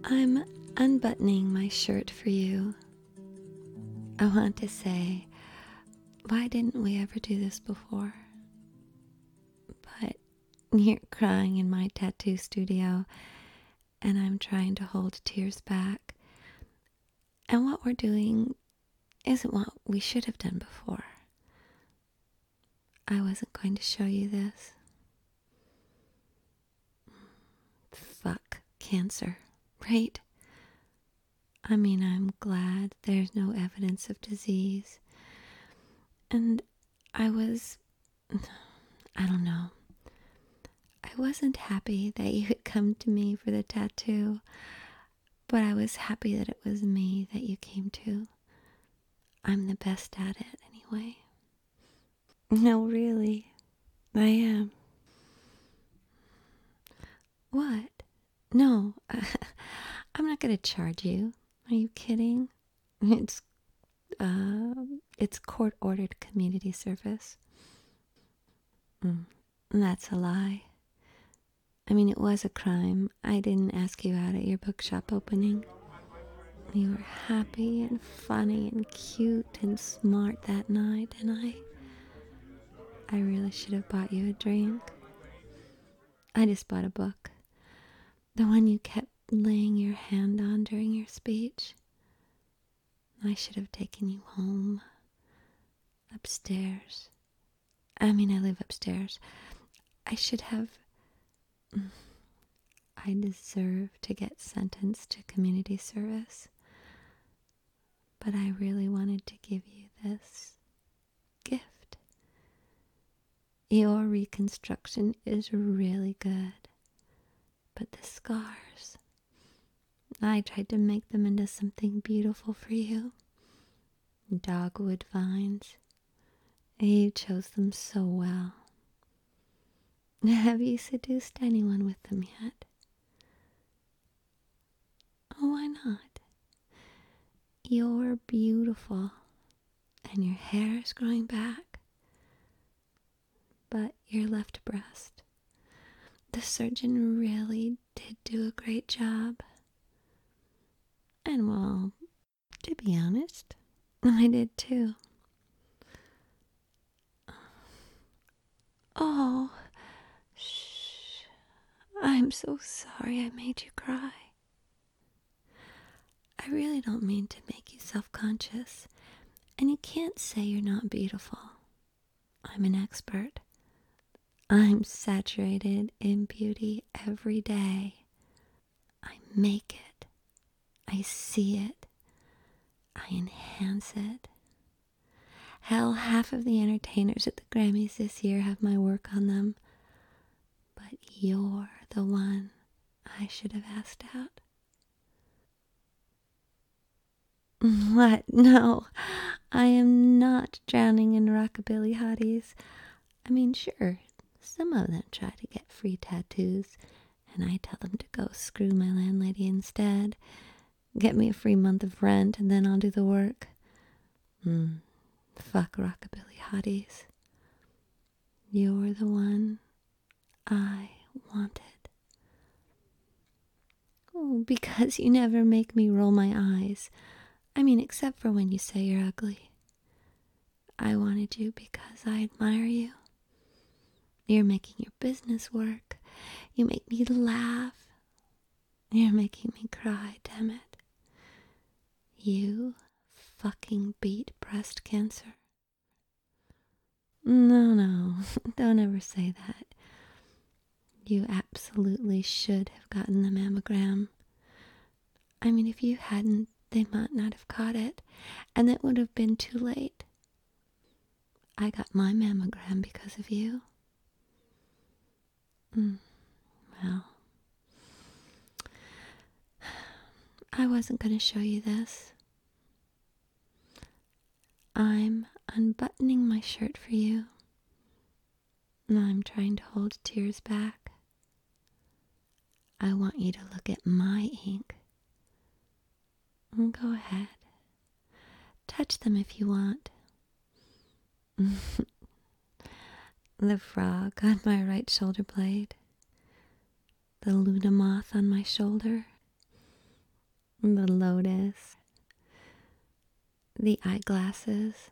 I'm unbuttoning my shirt for you. I want to say, why didn't we ever do this before? But you're crying in my tattoo studio, and I'm trying to hold tears back. And what we're doing isn't what we should have done before. I wasn't going to show you this. Fuck cancer, right? I mean, I'm glad there's no evidence of disease. And I don't know. I wasn't happy that you had come to me for the tattoo, but I was happy that it was me that you came to. I'm the best at it anyway. No, really, I am. What? No, I'm not gonna charge you. Are you kidding? It's, it's court-ordered community service. That's a lie. I mean, it was a crime. I didn't ask you out at your bookshop opening. You were happy and funny and cute and smart that night, and I really should have bought you a drink. I just bought a book. The one you kept laying your hand on during your speech. I should have taken you home. Upstairs. I mean, I live upstairs. I should have... I deserve to get sentenced to community service. But I really wanted to give you this gift. Your reconstruction is really good. But the scars, I tried to make them into something beautiful for you. Dogwood vines. You chose them so well. Have you seduced anyone with them yet? Oh, why not? You're beautiful, and your hair is growing back. But your left breast, the surgeon really did do a great job. And well, to be honest, I did too. Oh, shh. I'm so sorry I made you cry. I really don't mean to make you self-conscious, and you can't say you're not beautiful. I'm an expert. I'm saturated in beauty every day. I make it. I see it. I enhance it. Hell, half of the entertainers at the Grammys this year have my work on them. But you're the one I should have asked out. What? No, I am not drowning in rockabilly hotties. I mean, sure, some of them try to get free tattoos, and I tell them to go screw my landlady instead. Get me a free month of rent, and then I'll do the work. Fuck rockabilly hotties. You're the one I wanted. Oh, because you never make me roll my eyes. I mean, except for when you say you're ugly. I wanted you because I admire you. You're making your business work. You make me laugh. You're making me cry, damn it. You fucking beat breast cancer. No, don't ever say that. You absolutely should have gotten the mammogram. I mean, if you hadn't, they might not have caught it, and it would have been too late. I got my mammogram because of you. Well, I wasn't going to show you this. I'm unbuttoning my shirt for you. I'm trying to hold tears back. I want you to look at my ink. Go ahead. Touch them if you want. The frog on my right shoulder blade. The Luna moth on my shoulder. the lotus, the eyeglasses,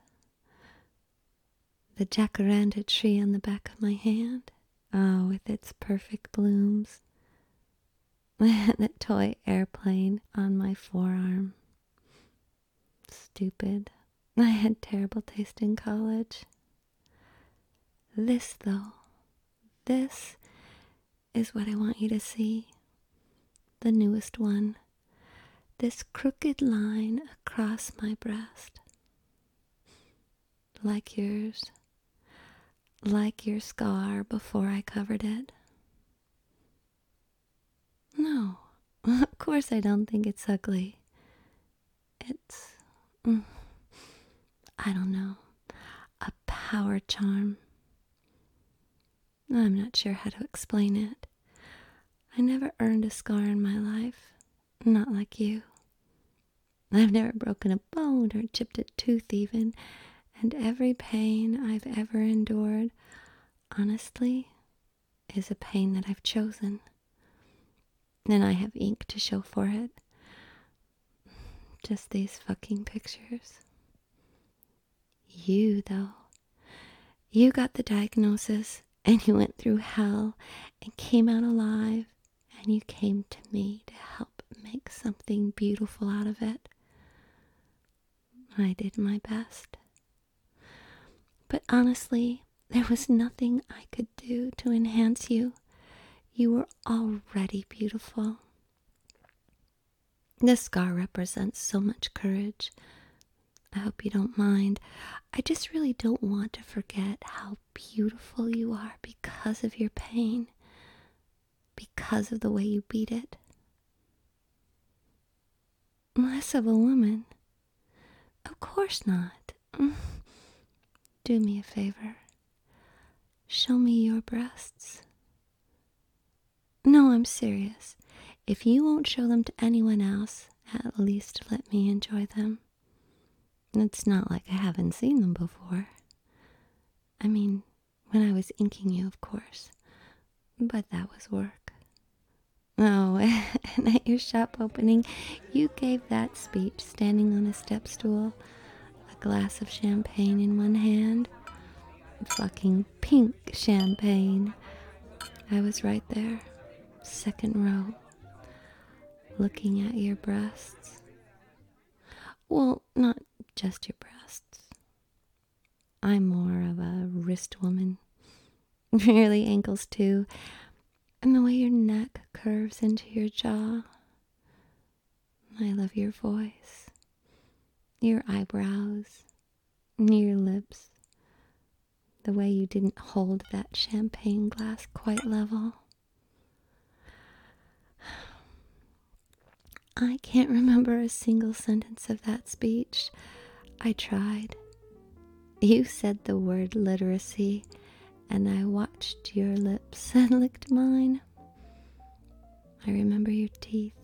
the jacaranda tree on the back of my hand. Oh, with its perfect blooms. The toy airplane on my forearm. Stupid. I had terrible taste in college. This, though, this is what I want you to see. The newest one. This crooked line across my breast. Like yours. Like your scar before I covered it. No, of course I don't think it's ugly. It's, I don't know, a power charm. I'm not sure how to explain it. I never earned a scar in my life, not like you. I've never broken a bone or chipped a tooth even, and every pain I've ever endured, honestly, is a pain that I've chosen. And I have ink to show for it. Just these fucking pictures. You, though. You got the diagnosis, and you went through hell, and came out alive, and you came to me to help make something beautiful out of it. I did my best. But honestly, there was nothing I could do to enhance you. You were already beautiful. The scar represents so much courage. I hope you don't mind. I just really don't want to forget how beautiful you are because of your pain, because of the way you beat it. Less of a woman. Of course not. Do me a favor. Show me your breasts. No, I'm serious. If you won't show them to anyone else, at least let me enjoy them. It's not like I haven't seen them before. I mean, when I was inking you, of course. But that was work. Oh, and at your shop opening, you gave that speech standing on a step stool, a glass of champagne in one hand. Fucking pink champagne. I was right there, second row, looking at your breasts. Well, not just your breasts. I'm more of a wrist woman. Really ankles too. And the way your neck curves into your jaw. I love your voice. Your eyebrows. Your lips. The way you didn't hold that champagne glass quite level. I can't remember a single sentence of that speech. I tried. You said the word literacy, and I watched your lips and licked mine. I remember your teeth.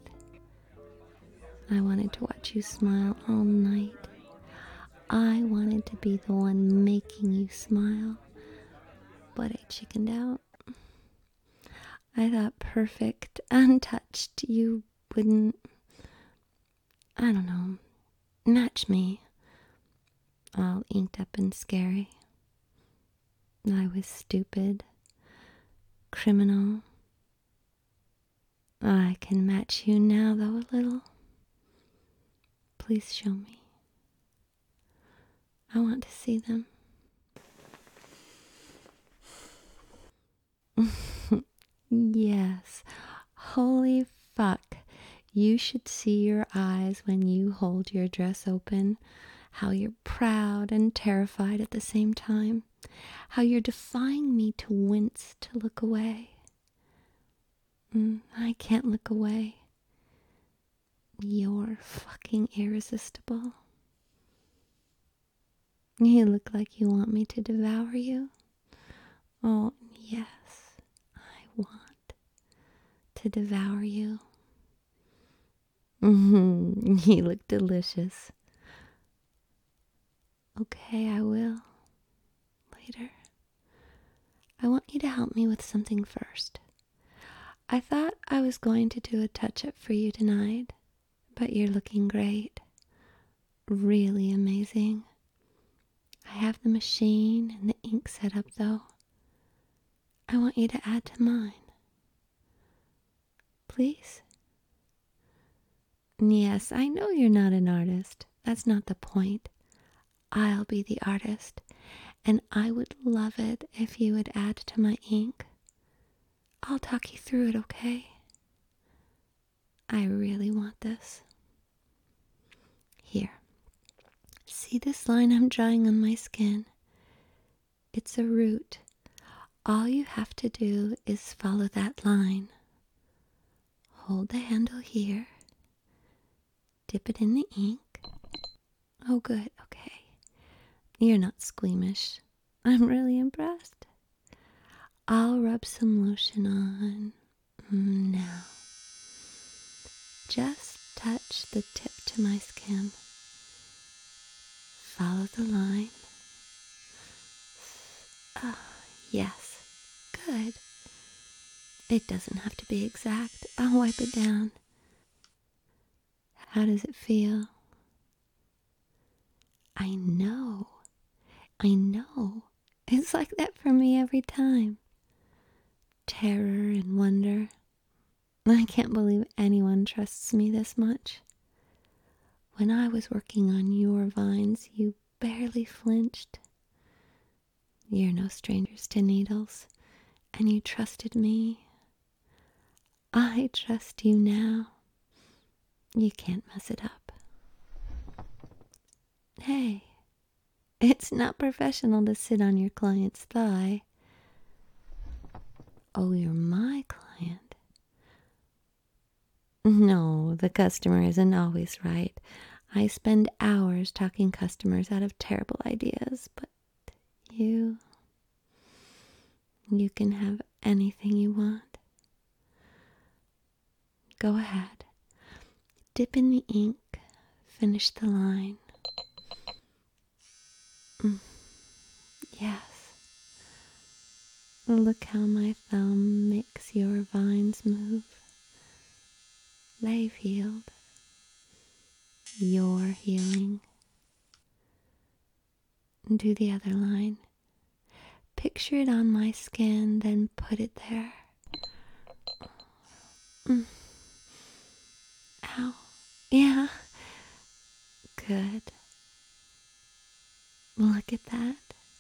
I wanted to watch you smile all night. I wanted to be the one making you smile, but I chickened out. I thought perfect, untouched, you wouldn't, I don't know, match me. All inked up and scary. I was stupid, criminal. I can match you now, though, a little. Please show me. I want to see them. Yes. Holy fuck. You should see your eyes when you hold your dress open. How you're proud and terrified at the same time. How you're defying me to wince, to look away. I can't look away. You're fucking irresistible. You look like you want me to devour you. Oh, yes, I want to devour you. You look delicious. Okay, I will. Later. I want you to help me with something first. I thought I was going to do a touch-up for you tonight, but you're looking great. Really amazing. I have the machine and the ink set up though. I want you to add to mine. Please? Yes, I know you're not an artist. That's not the point. I'll be the artist, and I would love it if you would add to my ink. I'll talk you through it, okay? I really want this. Here. See this line I'm drawing on my skin? It's a root. All you have to do is follow that line. Hold the handle here. Dip it in the ink. Oh, good, okay. You're not squeamish. I'm really impressed. I'll rub some lotion on. Now. Just touch the tip to my skin. Follow the line. Yes. Good. It doesn't have to be exact. I'll wipe it down. How does it feel? I know. I know. It's like that for me every time. Terror and wonder. I can't believe anyone trusts me this much. When I was working on your vines, you barely flinched. You're no strangers to needles, and you trusted me. I trust you now. You can't mess it up. Hey, it's not professional to sit on your client's thigh. Oh, you're my client. No, the customer isn't always right. I spend hours talking customers out of terrible ideas, but you can have anything you want. Go ahead. Dip in the ink. Finish the line. Yes. Look how my thumb makes your vines move. They've healed. You're healing. Do the other line. Picture it on my skin, then put it there. Ow. Yeah. Good. Look at that.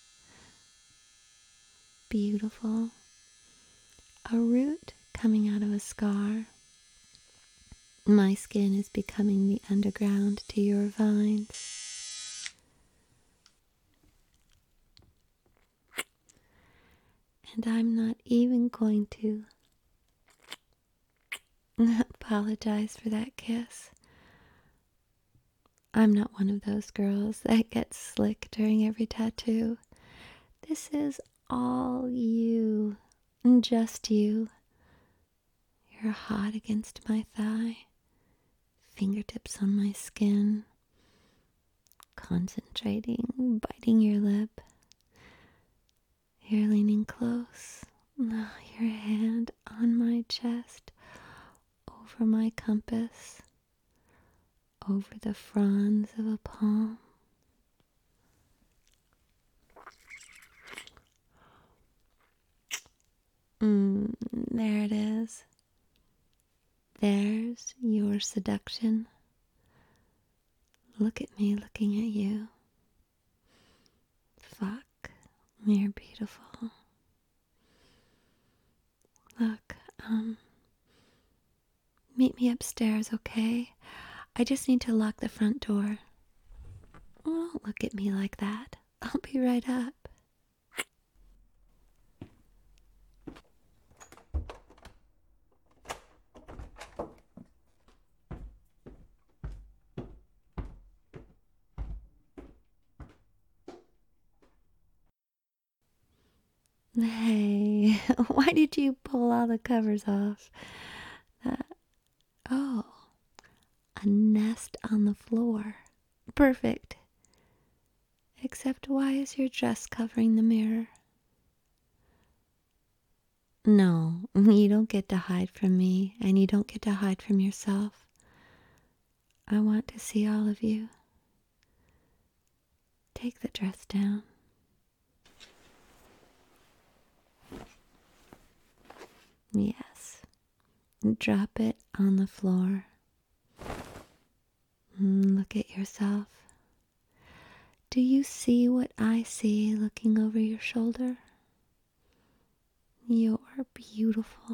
Beautiful. A root coming out of a scar. My skin is becoming the underground to your vines. And I'm not even going to apologize for that kiss. I'm not one of those girls that gets slick during every tattoo. This is all you, just you. You're hot against my thigh, fingertips on my skin, concentrating, biting your lip. You're leaning close, your hand on my chest, over my compass, over the fronds of a palm. There it is. There's your seduction. Look at me looking at you. Fuck, you're beautiful. Look, meet me upstairs, okay? I just need to lock the front door. Don't look at me like that. I'll be right up. Hey, why did you pull all the covers off? Oh, a nest on the floor. Perfect. Except why is your dress covering the mirror? No, you don't get to hide from me, and you don't get to hide from yourself. I want to see all of you. Take the dress down. Yes. Drop it on the floor. Look at yourself. Do you see what I see looking over your shoulder? You're beautiful.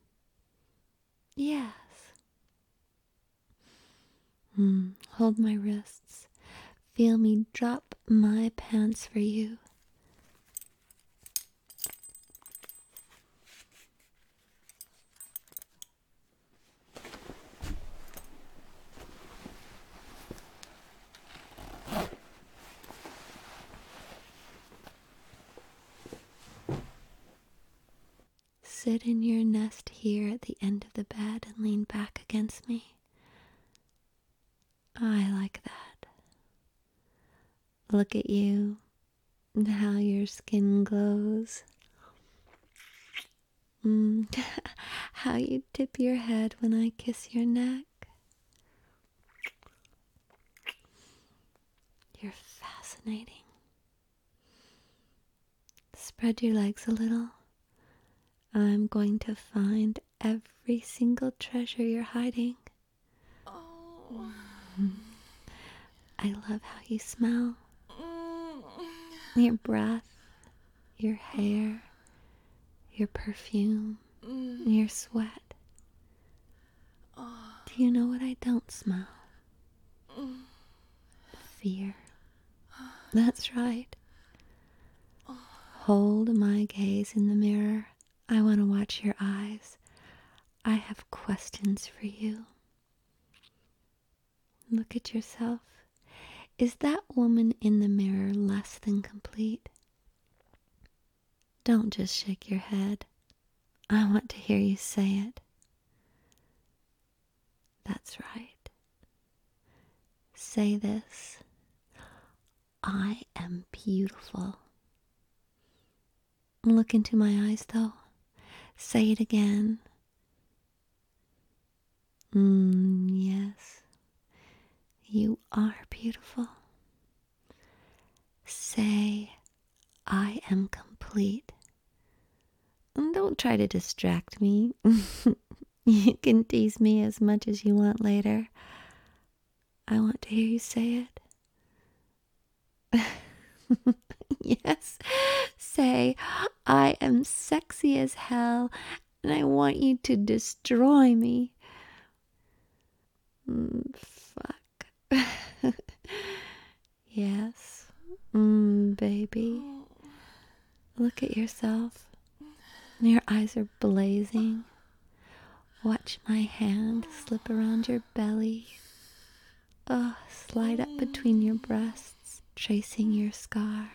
Yes. Hold my wrists. Feel me drop my pants for you. Sit in your nest here at the end of the bed and lean back against me. I like that. Look at you and how your skin glows. How you tip your head when I kiss your neck. You're fascinating. Spread your legs a little. I'm going to find every single treasure you're hiding. Oh. I love how you smell. Your breath, your hair, your perfume, your sweat. Do you know what I don't smell? Fear. That's right. Hold my gaze in the mirror. I want to watch your eyes. I have questions for you. Look at yourself. Is that woman in the mirror less than complete? Don't just shake your head. I want to hear you say it. That's right. Say this. I am beautiful. Look into my eyes, though. Say it again. Yes. You are beautiful. Say, I am complete. Don't try to distract me. You can tease me as much as you want later. I want to hear you say it. Yes. Say, I am sexy as hell, and I want you to destroy me. Fuck. Yes. Baby. Look at yourself. Your eyes are blazing. Watch my hand slip around your belly. Slide up between your breasts, tracing your scar.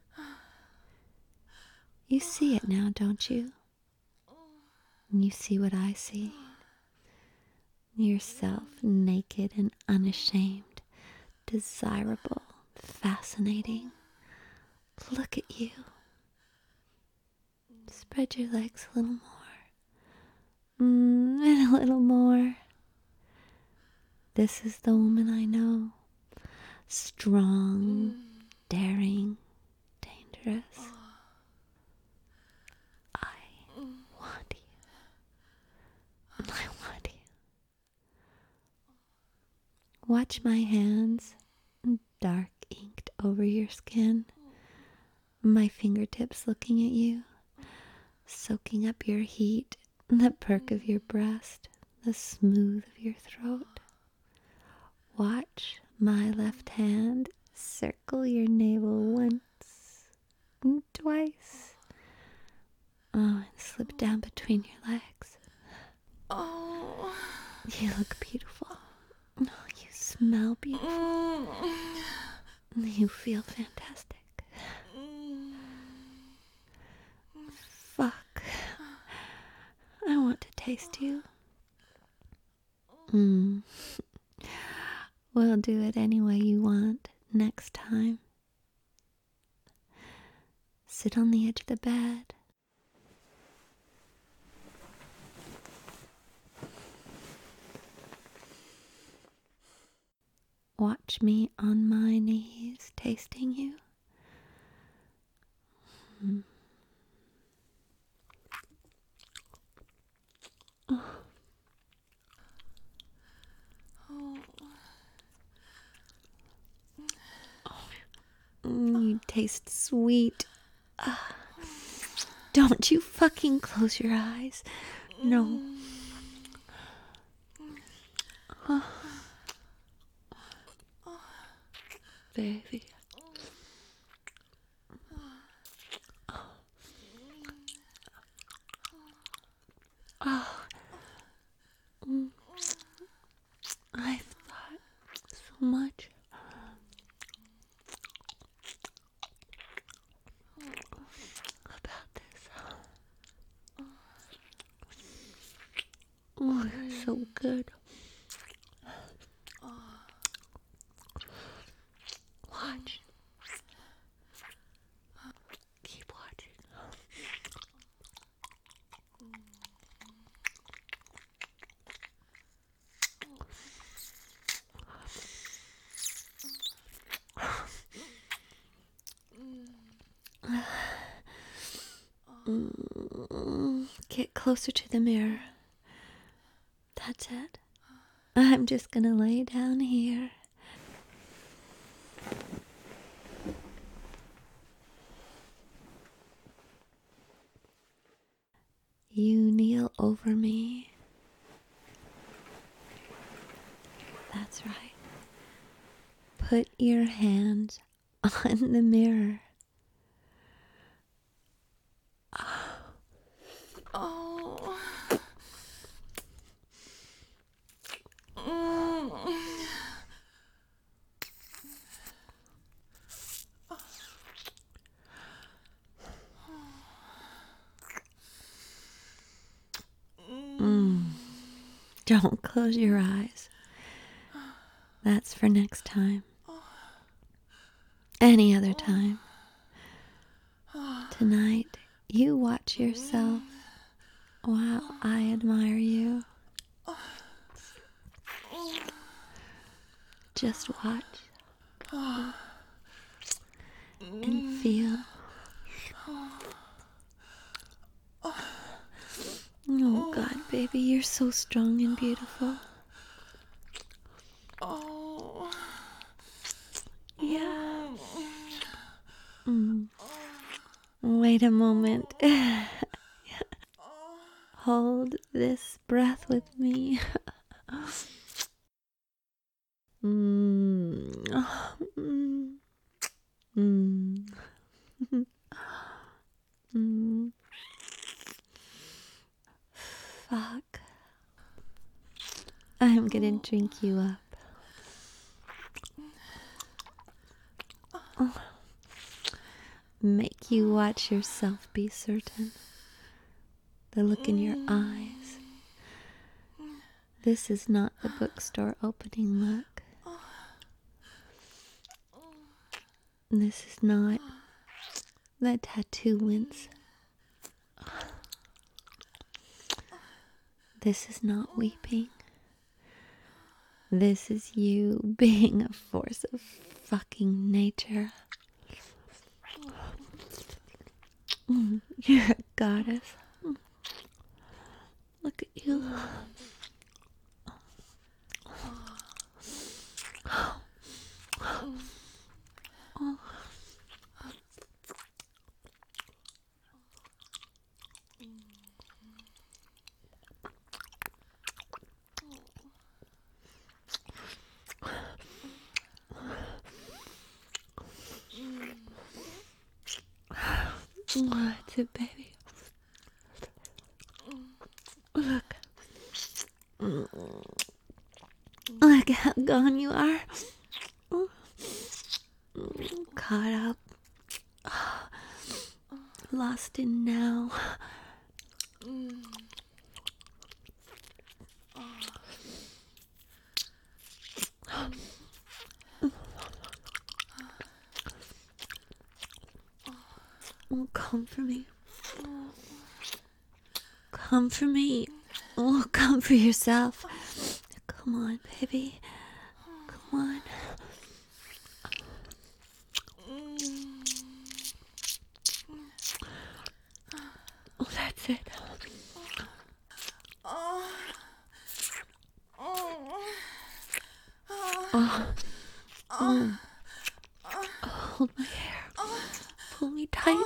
You see it now, don't you? And you see what I see. Yourself naked and unashamed, desirable, fascinating. Look at you. Spread your legs a little more. And a little more. This is the woman I know. Strong, daring, dangerous. I want you. I want you. Watch my hands, dark inked over your skin. My fingertips looking at you, soaking up your heat, the perk of your breast, the smooth of your throat. Watch my left hand circle your navel once, and twice. And slip down between your legs. Oh. You look beautiful. You smell beautiful. You feel fantastic. Fuck. I want to taste you. We'll do it any way you want next time. Sit on the edge of the bed. Watch me on my knees, tasting you. You taste sweet. Don't you fucking close your eyes. No. Baby. I've thought so much about this. Oh, you're so good. Watch. Keep watching. Get closer to the mirror. That's it. I'm just gonna lay down here. You kneel over me. That's right. Put your hands on the mirror. Oh. Don't close your eyes. That's for next time. Any other time. Tonight, you watch yourself while I admire you. Just watch and feel. Oh God, baby, you're so strong and beautiful. Oh. Yeah. Wait a moment. Hold this breath with me. Fuck. I'm gonna drink you up. Make you watch yourself be certain. The look in your eyes. This is not the bookstore opening look. This is not the tattoo wince. This is not weeping. This is you being a force of fucking nature. You're a goddess. Look at you. That's it, baby. Look. Look how gone you are. Caught up. Lost in now. Oh, come for me. Come for me. Oh, come for yourself. Come on, baby. Come on. it. Oh. Hold my hair. Pull me tight.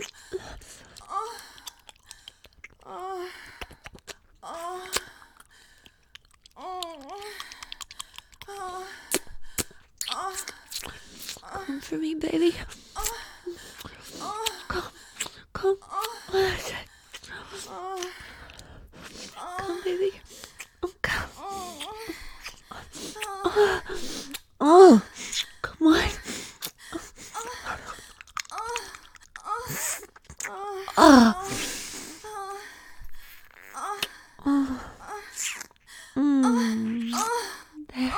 Come for me, baby. Come. Come. That's it. Come, baby. Come. Oh, come on. Oh. Oh. There.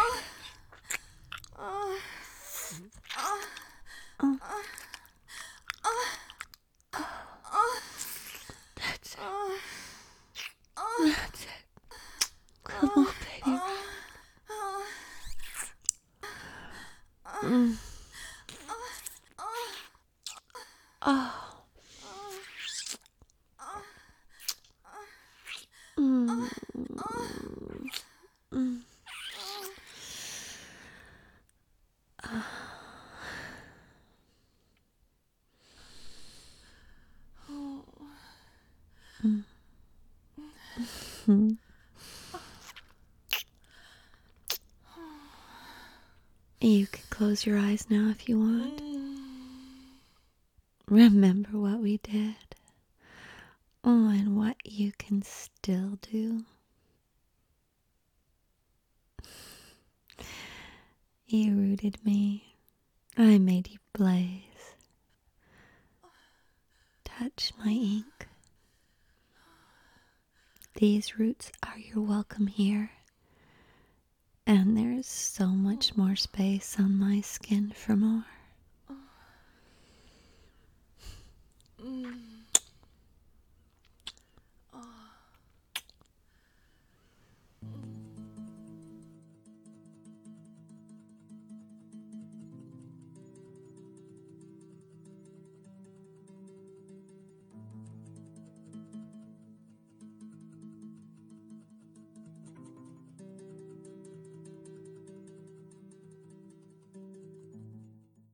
That's it. That's it. Come on, baby. Oh. You can close your eyes now if you want. Remember what we did. Oh, and what you can still do. You rooted me. I made you blaze. Touch my ink. These roots are your welcome here. And there's so much more space on my skin for more.